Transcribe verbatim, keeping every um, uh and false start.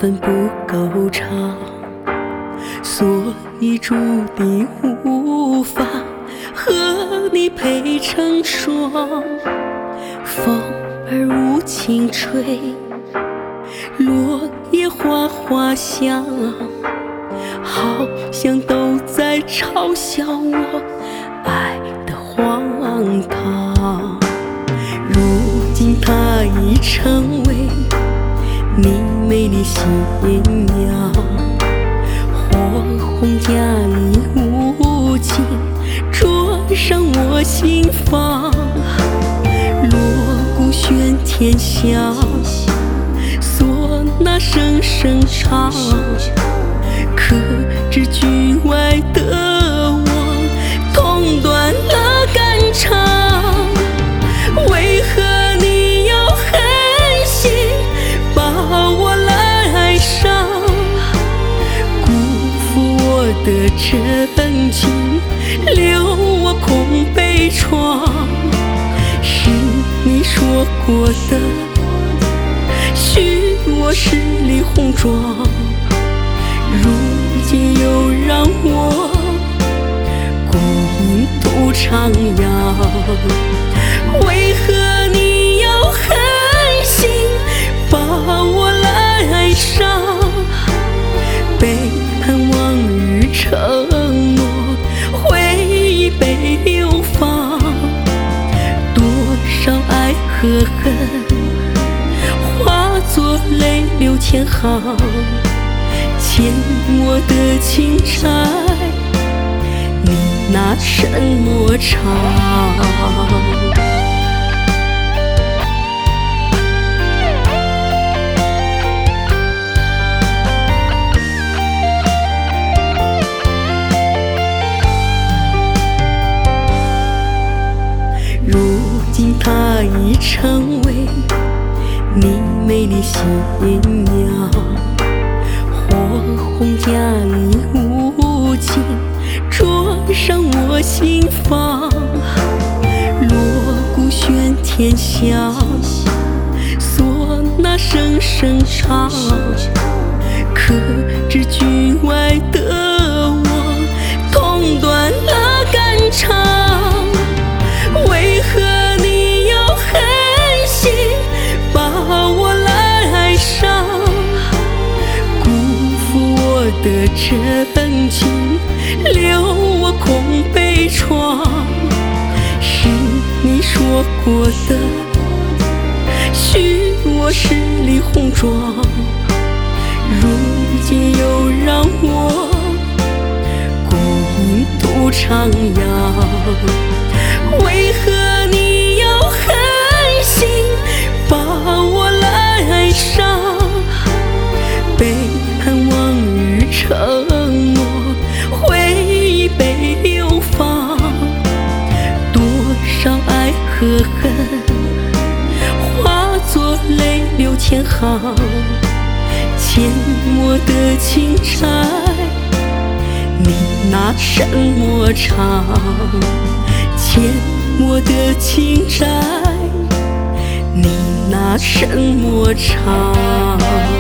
分不够长，所以注定无法和你配成双。风儿无情吹，落叶哗哗响，好像都在嘲笑我爱的荒唐。如今它已成为你美丽信仰，火红加以无情灼伤我心房。锣鼓喧天响，唢呐声声唱，可知局外的我痛断了肝肠。为何你要狠心把我来伤，辜负我的真情，留我空悲怆？是你说过的许我十里红妆，如今又让我孤影独徜徉。为何你要狠心把我来伤，背叛往日承诺，回忆被流放。多少爱和恨化作泪流千行，欠我的情债你拿什么偿？如今它已成为你美丽信仰，火红加以无情灼伤我心房。锣鼓喧天响，唢呐声声唱，可知局外的我痛断了肝肠。为何你要狠心把我来伤，辜负我的真情，留我空悲怆？是你说过的许我十里红妆，如今又让我孤影独徜徉。为何你要狠心把我来伤，背叛往日承诺，回忆被流放。多少爱和恨化作泪流千行，欠我的情债你拿什么偿？欠我的情债你拿什么偿？